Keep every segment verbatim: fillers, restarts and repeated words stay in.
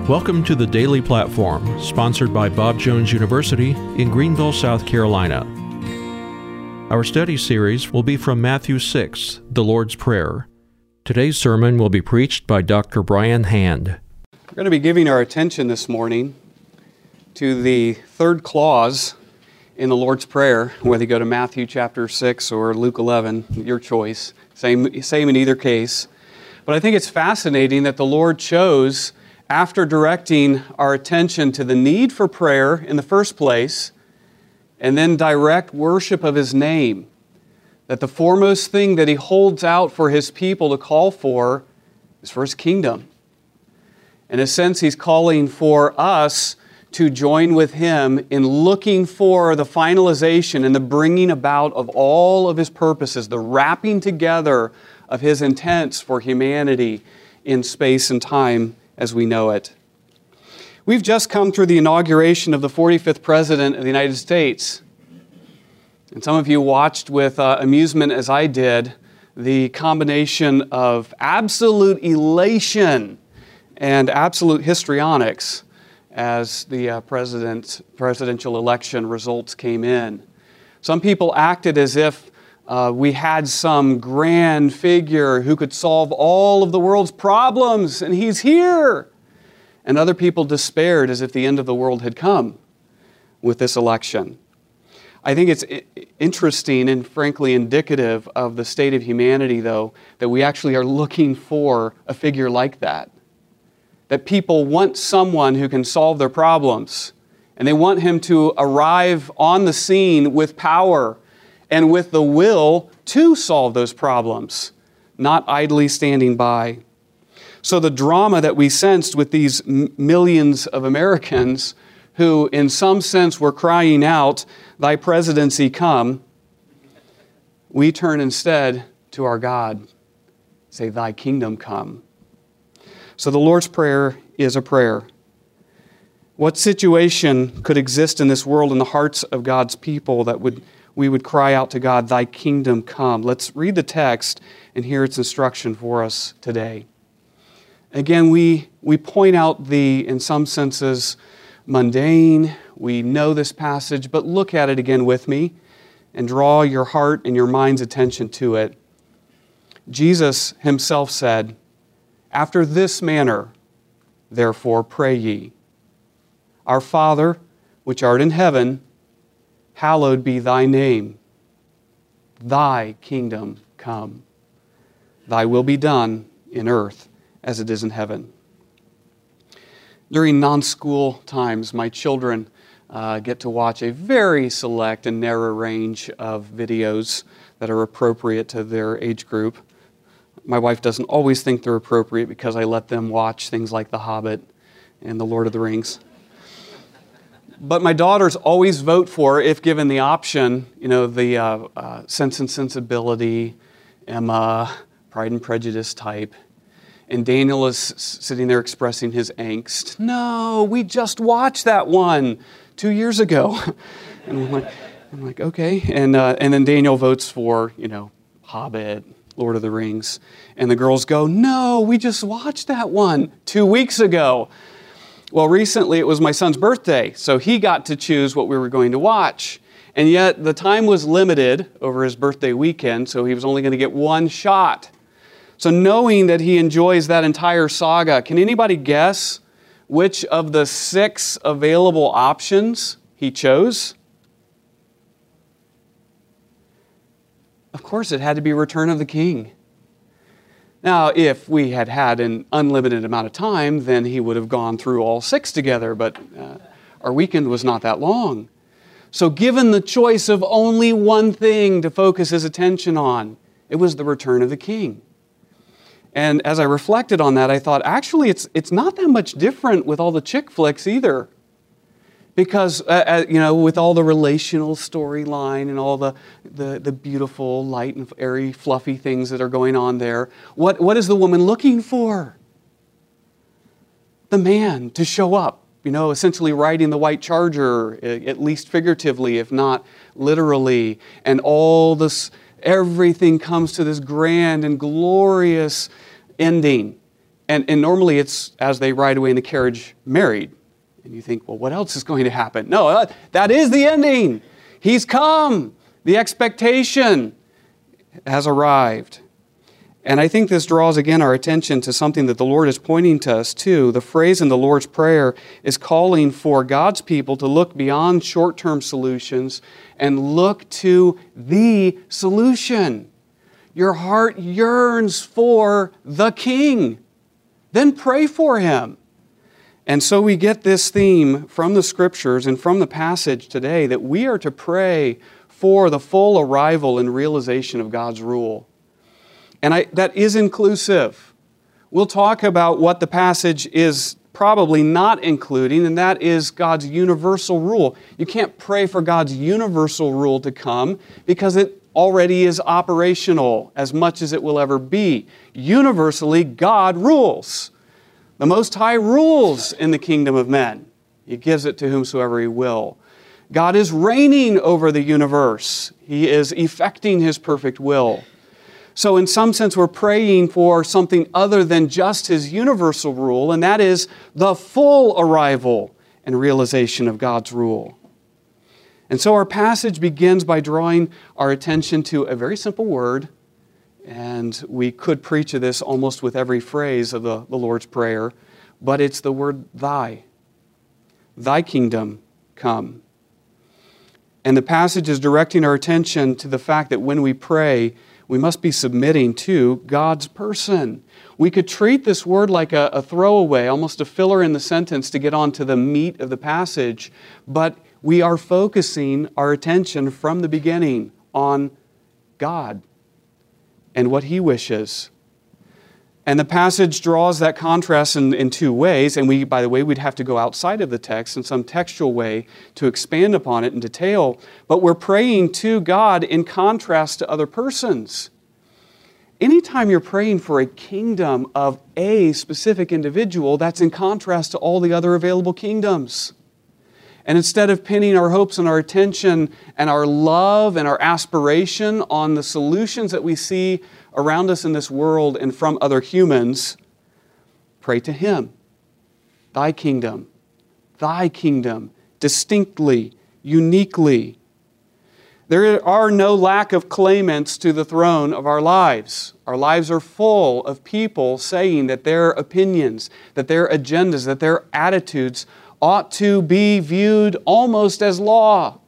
Welcome to the Daily Platform, sponsored by Bob Jones University in Greenville, South Carolina. Our study series will be from Matthew six, the Lord's Prayer. Today's sermon will be preached by Doctor Brian Hand. We're going to be giving our attention this morning to the third clause in the Lord's Prayer, whether you go to Matthew chapter six or Luke eleven, your choice. Same, same in either case. But I think it's fascinating that the Lord chose, after directing our attention to the need for prayer in the first place, and then direct worship of His name, that the foremost thing that He holds out for His people to call for is for His kingdom. In a sense, He's calling for us to join with Him in looking for the finalization and the bringing about of all of His purposes, the wrapping together of His intents for humanity in space and time as we know it. We've just come through the inauguration of the forty-fifth President of the United States. And some of you watched with uh, amusement, as I did, the combination of absolute elation and absolute histrionics as the uh, president, presidential election results came in. Some people acted as if uh, we had some grand figure who could solve all of the world's problems, and he's here. And other people despaired as if the end of the world had come with this election. I think it's interesting and frankly indicative of the state of humanity, though, that we actually are looking for a figure like that. That people want someone who can solve their problems, and they want him to arrive on the scene with power and with the will to solve those problems, not idly standing by. So the drama that we sensed with these m- millions of Americans who in some sense were crying out, "Thy presidency come," we turn instead to our God, say, "Thy kingdom come." So the Lord's Prayer is a prayer. What situation could exist in this world in the hearts of God's people that would we would cry out to God, "Thy kingdom come"? Let's read the text and hear its instruction for us today. Again, we, we point out the, in some senses, mundane. We know this passage, but look at it again with me and draw your heart and your mind's attention to it. Jesus Himself said, "After this manner, therefore, pray ye. Our Father, which art in heaven, hallowed be Thy name. Thy kingdom come. Thy will be done in earth as it is in heaven." During non-school times, my children uh, get to watch a very select and narrow range of videos that are appropriate to their age group. My wife doesn't always think they're appropriate because I let them watch things like The Hobbit and The Lord of the Rings. But my daughters always vote for, if given the option, you know, the uh, uh, Sense and Sensibility, Emma, Pride and Prejudice type. And Daniel is sitting there expressing his angst. "No, we just watched that one two years ago." And I'm like, I'm like okay. And uh, and then Daniel votes for, you know, Hobbit, Lord of the Rings. And the girls go, "No, we just watched that one two weeks ago." Well, recently it was my son's birthday, so he got to choose what we were going to watch. And yet the time was limited over his birthday weekend, so he was only going to get one shot. So knowing that he enjoys that entire saga, can anybody guess which of the six available options he chose? Of course, it had to be Return of the King. Now, if we had had an unlimited amount of time, then he would have gone through all six together, but uh, our weekend was not that long. So given the choice of only one thing to focus his attention on, it was the Return of the King. And as I reflected on that, I thought, actually, it's it's not that much different with all the chick flicks either. Because, uh, uh, you know, with all the relational storyline and all the, the, the beautiful, light and airy, fluffy things that are going on there, what, what is the woman looking for? The man to show up, you know, essentially riding the white charger, at least figuratively, if not literally. And all this, everything comes to this grand and glorious ending. And, and normally it's as they ride away in the carriage married. And you think, well, what else is going to happen? No, uh, that is the ending. He's come. The expectation has arrived. And I think this draws again our attention to something that the Lord is pointing to us to. The phrase in the Lord's Prayer is calling for God's people to look beyond short-term solutions and look to the solution. Your heart yearns for the King. Then pray for Him. And so we get this theme from the Scriptures and from the passage today that we are to pray for the full arrival and realization of God's rule. And I, that is inclusive. We'll talk about what the passage is probably not including, and that is God's universal rule. You can't pray for God's universal rule to come because it already is operational as much as it will ever be. Universally, God rules. The Most High rules in the kingdom of men. He gives it to whomsoever He will. God is reigning over the universe. He is effecting His perfect will. So in some sense, we're praying for something other than just His universal rule, and that is the full arrival and realization of God's rule. And so our passage begins by drawing our attention to a very simple word, and we could preach of this almost with every phrase of the, the Lord's Prayer, but it's the word thy. Thy kingdom come. And the passage is directing our attention to the fact that when we pray, we must be submitting to God's person. We could treat this word like a, a throwaway, almost a filler in the sentence to get on to the meat of the passage, but we are focusing our attention from the beginning on God and what He wishes. And the passage draws that contrast in, in two ways, and we, by the way, we'd have to go outside of the text in some textual way to expand upon it in detail, but we're praying to God in contrast to other persons. Anytime you're praying for a kingdom of a specific individual, that's in contrast to all the other available kingdoms. And instead of pinning our hopes and our attention and our love and our aspiration on the solutions that we see around us in this world and from other humans, pray to Him. Thy kingdom, Thy kingdom, distinctly, uniquely. There are no lack of claimants to the throne of our lives. Our lives are full of people saying that their opinions, that their agendas, that their attitudes ought to be viewed almost as law.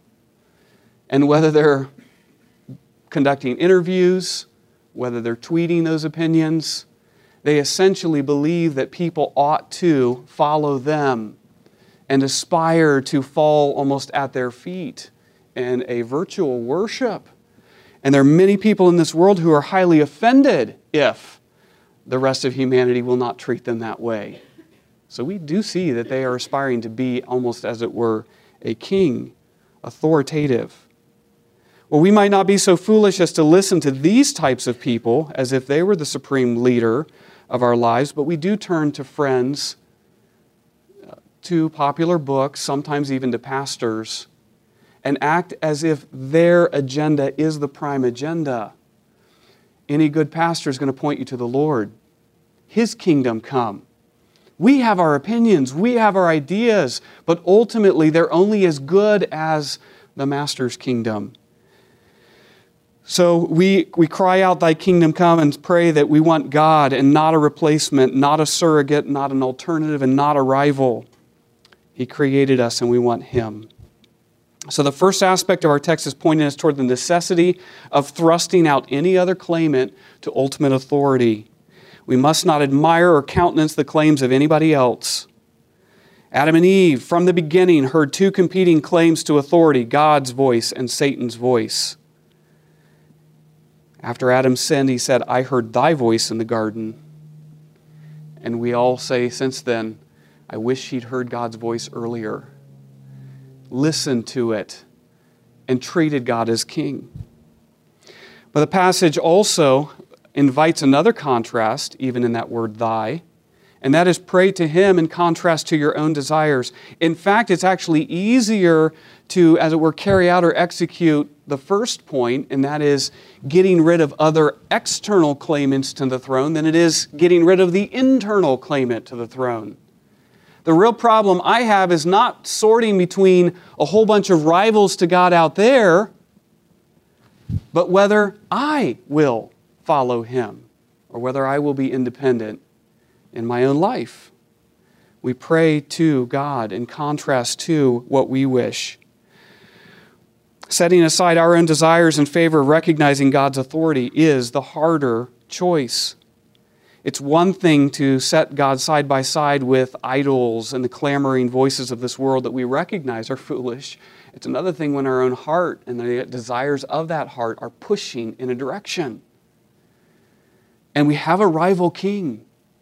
And whether they're conducting interviews, whether they're tweeting those opinions, they essentially believe that people ought to follow them and aspire to fall almost at their feet in a virtual worship. And there are many people in this world who are highly offended if the rest of humanity will not treat them that way. So we do see that they are aspiring to be almost, as it were, a king, authoritative. Well, we might not be so foolish as to listen to these types of people as if they were the supreme leader of our lives, but we do turn to friends, to popular books, sometimes even to pastors, and act as if their agenda is the prime agenda. Any good pastor is going to point you to the Lord. His kingdom come. We have our opinions, we have our ideas, but ultimately they're only as good as the Master's kingdom. So we, we cry out, Thy kingdom come, and pray that we want God and not a replacement, not a surrogate, not an alternative, and not a rival. He created us and we want Him. So the first aspect of our text is pointing us toward the necessity of thrusting out any other claimant to ultimate authority. We must not admire or countenance the claims of anybody else. Adam and Eve, from the beginning, heard two competing claims to authority, God's voice and Satan's voice. After Adam sinned, he said, I heard thy voice in the garden. And we all say since then, I wish he'd heard God's voice earlier. Listened to it and treated God as king. But the passage also invites another contrast, even in that word thy, And that is pray to Him in contrast to your own desires. In fact, it's actually easier to, as it were, carry out or execute the first point, and that is getting rid of other external claimants to the throne, than it is getting rid of the internal claimant to the throne. The real problem I have is not sorting between a whole bunch of rivals to God out there, but whether I will follow Him or whether I will be independent in my own life. We pray to God in contrast to what we wish. Setting aside our own desires in favor of recognizing God's authority is the harder choice. It's one thing to set God side by side with idols and the clamoring voices of this world that we recognize are foolish. It's another thing when our own heart and the desires of that heart are pushing in a direction. And we have a rival king.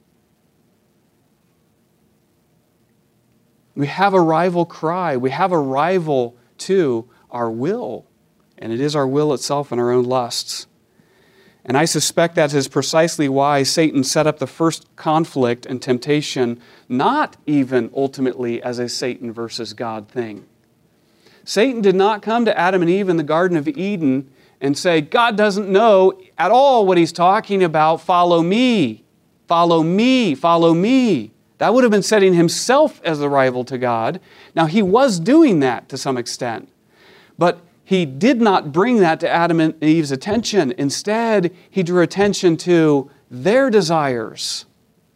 We have a rival cry. We have a rival to our will. And it is our will itself and our own lusts. And I suspect that is precisely why Satan set up the first conflict and temptation, not even ultimately as a Satan versus God thing. Satan did not come to Adam and Eve in the Garden of Eden and say, God doesn't know at all what He's talking about. Follow me. Follow me. Follow me. That would have been setting himself as the rival to God. Now, he was doing that to some extent. But he did not bring that to Adam and Eve's attention. Instead, he drew attention to their desires.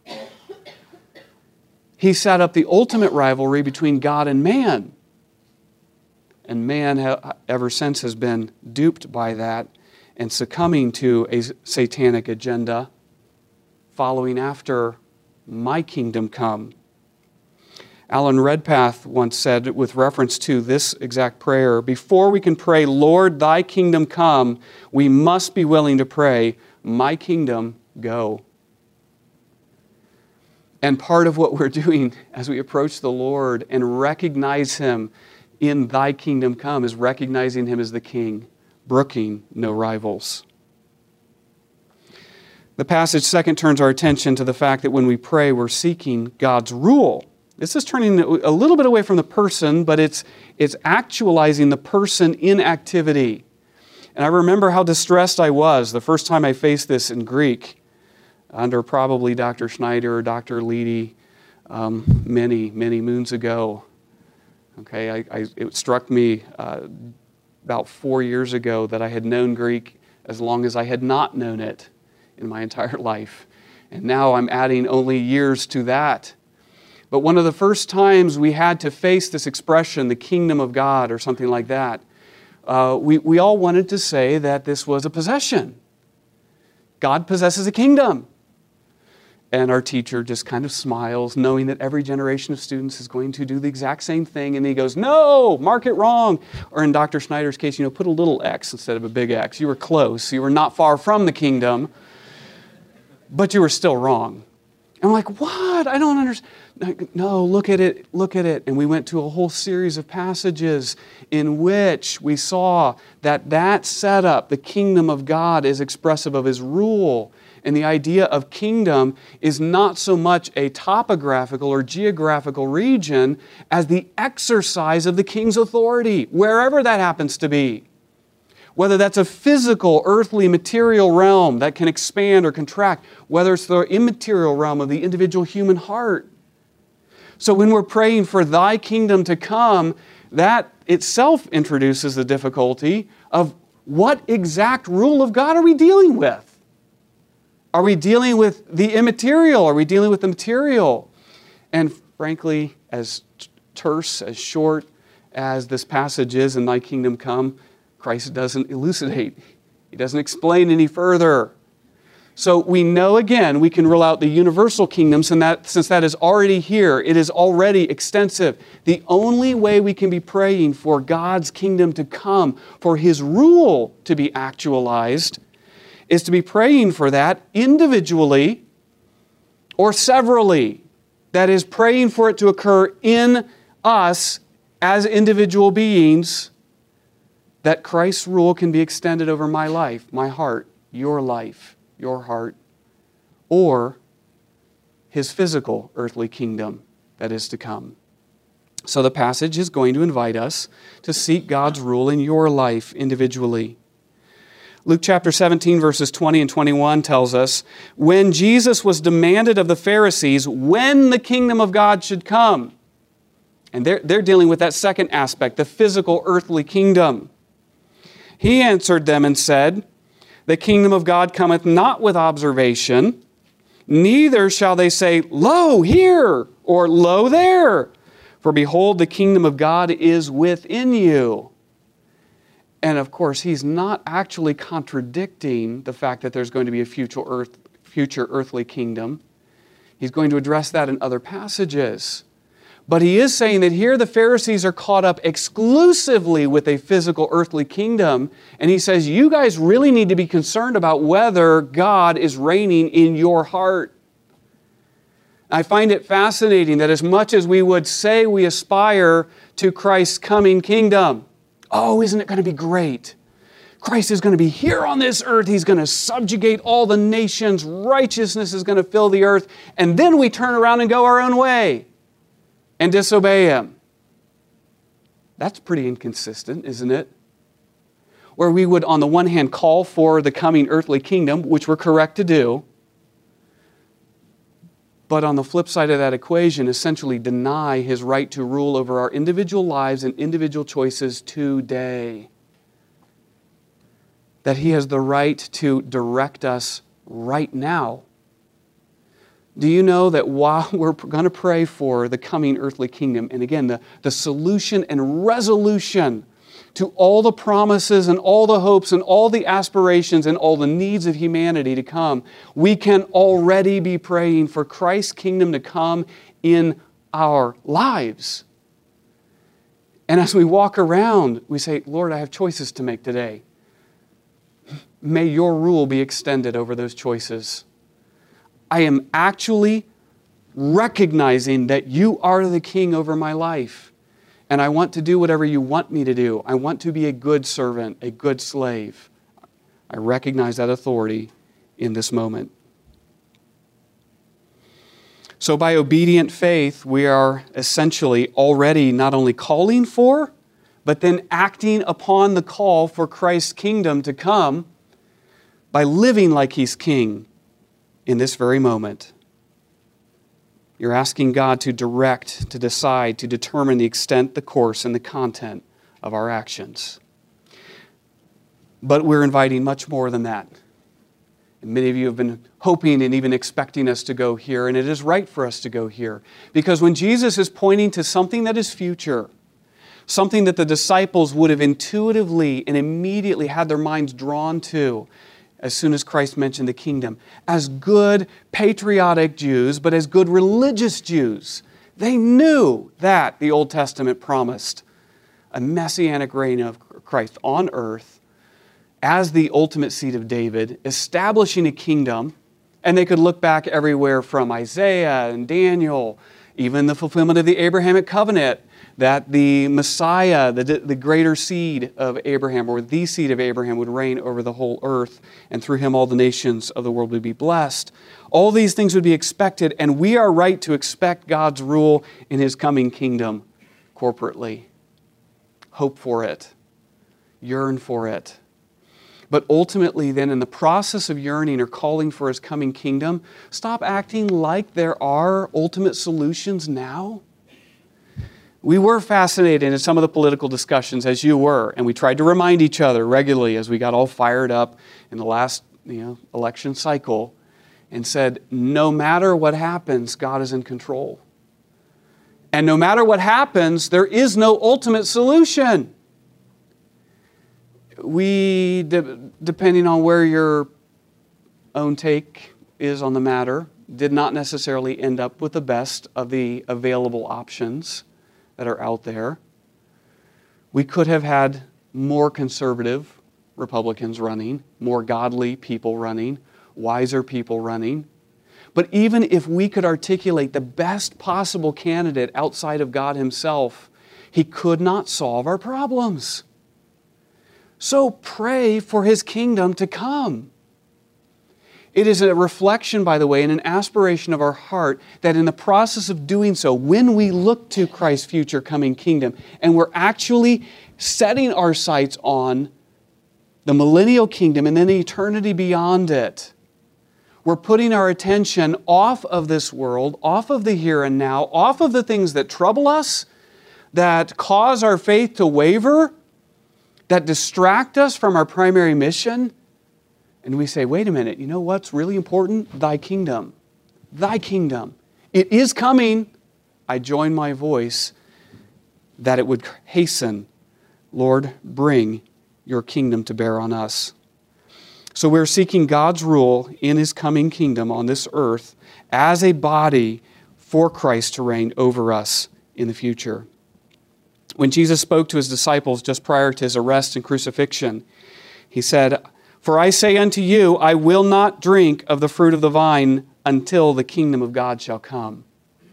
He set up the ultimate rivalry between God and man. And man, ever since, has been duped by that and succumbing to a satanic agenda, following after my kingdom come. Alan Redpath once said, with reference to this exact prayer, before we can pray, Lord, thy kingdom come, we must be willing to pray, my kingdom go. And part of what we're doing as we approach the Lord and recognize Him in thy kingdom come is recognizing Him as the King, brooking no rivals. The passage second turns our attention to the fact that when we pray, we're seeking God's rule. This is turning a little bit away from the person, but it's, it's actualizing the person in activity. And I remember how distressed I was the first time I faced this in Greek under probably Doctor Schneider or Doctor Leedy um, many, many moons ago. Okay, I, I, it struck me uh, about four years ago that I had known Greek as long as I had not known it in my entire life. And now I'm adding only years to that. But one of the first times we had to face this expression, the kingdom of God or something like that, uh, we, we all wanted to say that this was a possession. God possesses a kingdom. And our teacher just kind of smiles, knowing that every generation of students is going to do the exact same thing. And he goes, no, mark it wrong. Or in Doctor Schneider's case, you know, put a little X instead of a big X. You were close. You were not far from the kingdom, but you were still wrong. And I'm like, what? I don't understand. No, look at it, look at it. And we went to a whole series of passages in which we saw that that setup, the kingdom of God, is expressive of His rule. And the idea of kingdom is not so much a topographical or geographical region as the exercise of the king's authority, wherever that happens to be. Whether that's a physical, earthly, material realm that can expand or contract, whether it's the immaterial realm of the individual human heart. So when we're praying for thy kingdom to come, that itself introduces the difficulty of what exact rule of God are we dealing with? Are we dealing with the immaterial? Are we dealing with the material? And frankly, as terse, as short as this passage is in thy kingdom come, Christ doesn't elucidate. He doesn't explain any further. So we know again, we can rule out the universal kingdoms, and that since that is already here, it is already extensive. The only way we can be praying for God's kingdom to come, for His rule to be actualized, is to be praying for that individually or severally. That is, praying for it to occur in us as individual beings, that Christ's rule can be extended over my life, my heart, your life, your heart, or his physical earthly kingdom that is to come. So the passage is going to invite us to seek God's rule in your life individually. Luke chapter seventeen, verses twenty and twenty-one tells us, when Jesus was demanded of the Pharisees when the kingdom of God should come, and they're, they're dealing with that second aspect, the physical earthly kingdom. He answered them and said, the kingdom of God cometh not with observation, neither shall they say, lo, here, or lo, there. For behold, the kingdom of God is within you. And of course, he's not actually contradicting the fact that there's going to be a future earth, future earthly kingdom. He's going to address that in other passages. But he is saying that here the Pharisees are caught up exclusively with a physical earthly kingdom. And he says, you guys really need to be concerned about whether God is reigning in your heart. I find it fascinating that as much as we would say we aspire to Christ's coming kingdom, oh, isn't it going to be great? Christ is going to be here on this earth. He's going to subjugate all the nations. Righteousness is going to fill the earth. And then we turn around and go our own way and disobey Him. That's pretty inconsistent, isn't it? Where we would, on the one hand, call for the coming earthly kingdom, which we're correct to do, but on the flip side of that equation, essentially deny His right to rule over our individual lives and individual choices today. That He has the right to direct us right now. Do you know that while we're going to pray for the coming earthly kingdom, and again, the, the solution and resolution to all the promises and all the hopes and all the aspirations and all the needs of humanity to come, we can already be praying for Christ's kingdom to come in our lives. And as we walk around, we say, Lord, I have choices to make today. May your rule be extended over those choices. I am actually recognizing that you are the king over my life. And I want to do whatever you want me to do. I want to be a good servant, a good slave. I recognize that authority in this moment. So by obedient faith, we are essentially already not only calling for, but then acting upon the call for Christ's kingdom to come by living like He's king in this very moment. You're asking God to direct, to decide, to determine the extent, the course, and the content of our actions. But we're inviting much more than that. And many of you have been hoping and even expecting us to go here, and it is right for us to go here. Because when Jesus is pointing to something that is future, something that the disciples would have intuitively and immediately had their minds drawn to, as soon as Christ mentioned the kingdom, as good patriotic Jews, but as good religious Jews, they knew that the Old Testament promised a messianic reign of Christ on earth as the ultimate seed of David, establishing a kingdom, and they could look back everywhere from Isaiah and Daniel, even the fulfillment of the Abrahamic covenant, that the Messiah, the, the greater seed of Abraham, or the seed of Abraham, would reign over the whole earth, and through Him all the nations of the world would be blessed. All these things would be expected, and we are right to expect God's rule in His coming kingdom corporately. Hope for it. Yearn for it. But ultimately then, in the process of yearning or calling for His coming kingdom, stop acting like there are ultimate solutions now. We were fascinated in some of the political discussions, as you were, and we tried to remind each other regularly as we got all fired up in the last you know, election cycle, and said, no matter what happens, God is in control. And no matter what happens, there is no ultimate solution. We, de- depending on where your own take is on the matter, did not necessarily end up with the best of the available options that are out there. We could have had more conservative Republicans running, more godly people running, wiser people running. But even if we could articulate the best possible candidate outside of God Himself, He could not solve our problems. So pray for His kingdom to come. It is a reflection, by the way, and an aspiration of our heart that in the process of doing so, when we look to Christ's future coming kingdom, and we're actually setting our sights on the millennial kingdom and then the eternity beyond it, we're putting our attention off of this world, off of the here and now, off of the things that trouble us, that cause our faith to waver, that distract us from our primary mission. And we say, wait a minute, you know what's really important? Thy kingdom. Thy kingdom. It is coming. I join my voice that it would hasten. Lord, bring your kingdom to bear on us. So we're seeking God's rule in His coming kingdom on this earth as a body for Christ to reign over us in the future. When Jesus spoke to His disciples just prior to His arrest and crucifixion, He said, "For I say unto you, I will not drink of the fruit of the vine until the kingdom of God shall come."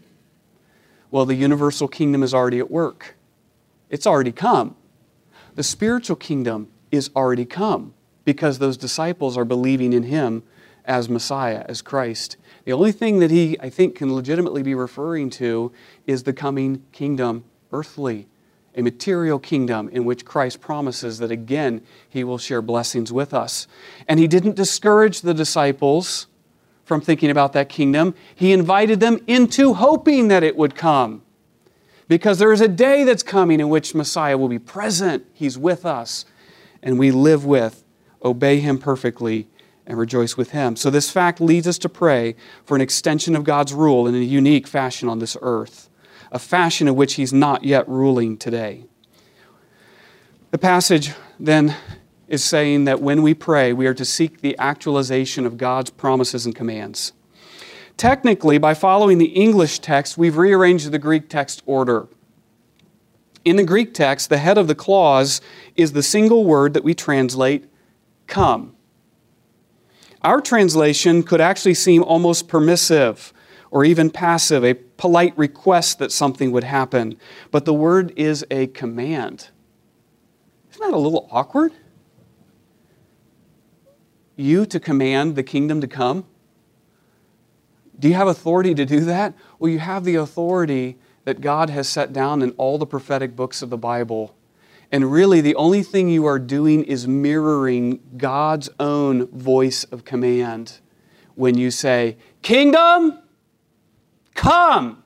Well, the universal kingdom is already at work. It's already come. The spiritual kingdom is already come because those disciples are believing in Him as Messiah, as Christ. The only thing that He, I think, can legitimately be referring to is the coming kingdom, earthly, a material kingdom in which Christ promises that again He will share blessings with us. And He didn't discourage the disciples from thinking about that kingdom. He invited them into hoping that it would come. Because there is a day that's coming in which Messiah will be present. He's with us. And we live with, obey Him perfectly, and rejoice with Him. So this fact leads us to pray for an extension of God's rule in a unique fashion on this earth. A fashion in which He's not yet ruling today. The passage then is saying that when we pray, we are to seek the actualization of God's promises and commands. Technically, by following the English text, we've rearranged the Greek text order. In the Greek text, the head of the clause is the single word that we translate, come. Our translation could actually seem almost permissive or even passive, a polite request that something would happen. But the word is a command. Isn't that a little awkward? You to command the kingdom to come? Do you have authority to do that? Well, you have the authority that God has set down in all the prophetic books of the Bible. And really, the only thing you are doing is mirroring God's own voice of command when you say, "Kingdom, come!"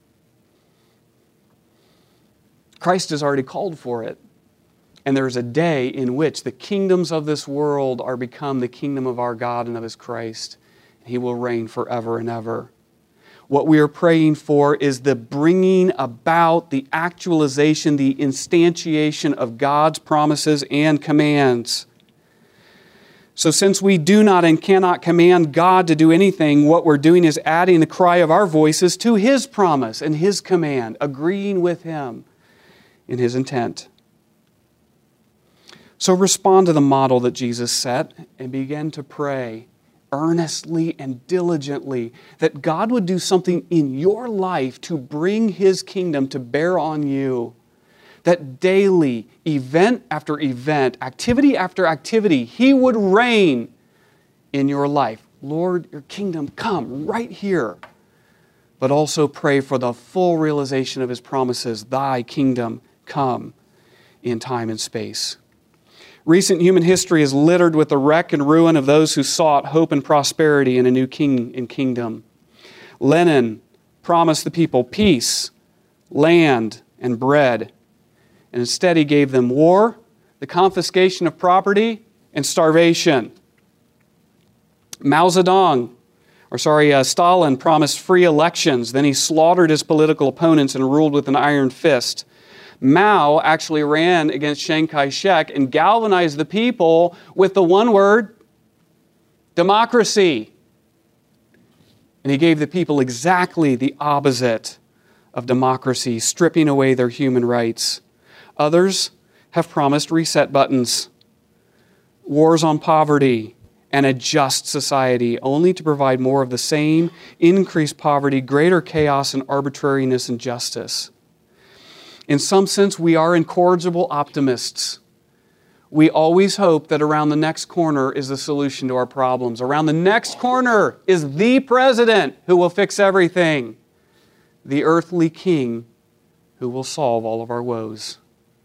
Christ has already called for it. And there is a day in which the kingdoms of this world are become the kingdom of our God and of His Christ. He will reign forever and ever. What we are praying for is the bringing about, the actualization, the instantiation of God's promises and commands. So since we do not and cannot command God to do anything, what we're doing is adding the cry of our voices to His promise and His command, agreeing with Him in His intent. So respond to the model that Jesus set and begin to pray earnestly and diligently that God would do something in your life to bring His kingdom to bear on you. That daily, event after event, activity after activity, He would reign in your life. Lord, your kingdom come right here. But also pray for the full realization of His promises. Thy kingdom come in time and space. Recent human history is littered with the wreck and ruin of those who sought hope and prosperity in a new king and kingdom. Lenin promised the people peace, land, and bread. And instead he gave them war, the confiscation of property, and starvation. Mao Zedong, or sorry, uh, Stalin promised free elections. Then he slaughtered his political opponents and ruled with an iron fist. Mao actually ran against Chiang Kai-shek and galvanized the people with the one word, democracy. And he gave the people exactly the opposite of democracy, stripping away their human rights. Others have promised reset buttons, wars on poverty, and a just society, only to provide more of the same, increased poverty, greater chaos and arbitrariness and justice. In some sense, we are incorrigible optimists. We always hope that around the next corner is the solution to our problems. Around the next corner is the president who will fix everything, the earthly king who will solve all of our woes.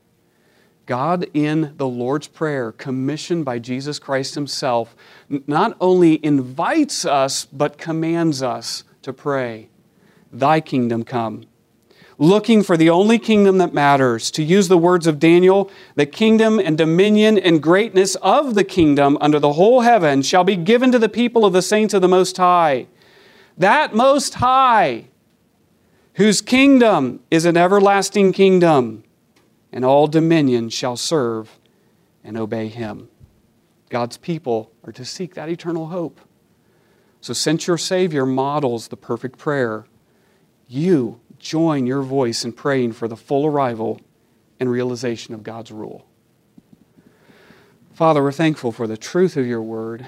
God, in the Lord's Prayer, commissioned by Jesus Christ Himself, not only invites us, but commands us to pray, "Thy kingdom come." Looking for the only kingdom that matters. To use the words of Daniel, the kingdom and dominion and greatness of the kingdom under the whole heaven shall be given to the people of the saints of the Most High. That Most High, whose kingdom is an everlasting kingdom, and all dominion shall serve and obey Him. God's people are to seek that eternal hope. So since your Savior models the perfect prayer, you join your voice in praying for the full arrival and realization of God's rule. Father, we're thankful for the truth of your word.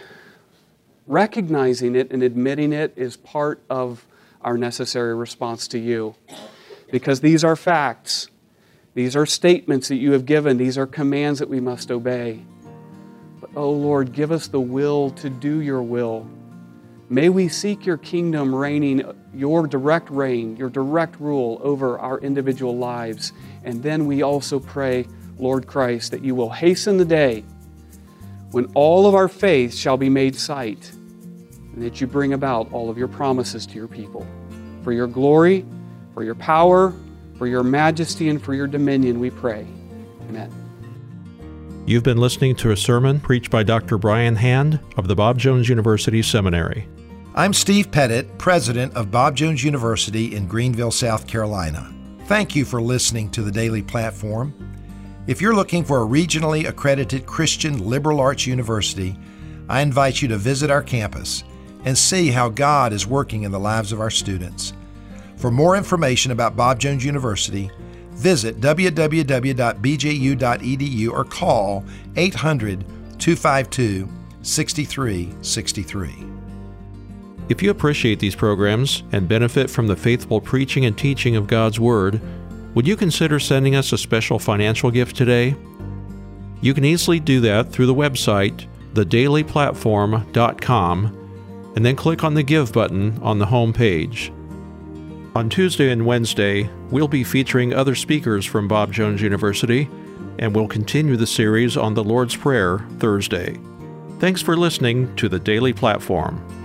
Recognizing it and admitting it is part of our necessary response to you. Because these are facts. These are statements that you have given. These are commands that we must obey. But, oh Lord, give us the will to do your will. May we seek your kingdom reigning, your direct reign, your direct rule over our individual lives. And then we also pray, Lord Christ, that you will hasten the day when all of our faith shall be made sight, and that you bring about all of your promises to your people. For your glory, for your power, for your majesty, and for your dominion, we pray. Amen. You've been listening to a sermon preached by Doctor Brian Hand of the Bob Jones University Seminary. I'm Steve Pettit, president of Bob Jones University in Greenville, South Carolina. Thank you for listening to the Daily Platform. If you're looking for a regionally accredited Christian liberal arts university, I invite you to visit our campus and see how God is working in the lives of our students. For more information about Bob Jones University, visit w w w dot b j u dot e d u or call eight hundred, two five two, six three six three. If you appreciate these programs and benefit from the faithful preaching and teaching of God's Word, would you consider sending us a special financial gift today? You can easily do that through the website, the daily platform dot com, and then click on the Give button on the home page. On Tuesday and Wednesday, we'll be featuring other speakers from Bob Jones University, and we'll continue the series on the Lord's Prayer Thursday. Thanks for listening to the Daily Platform.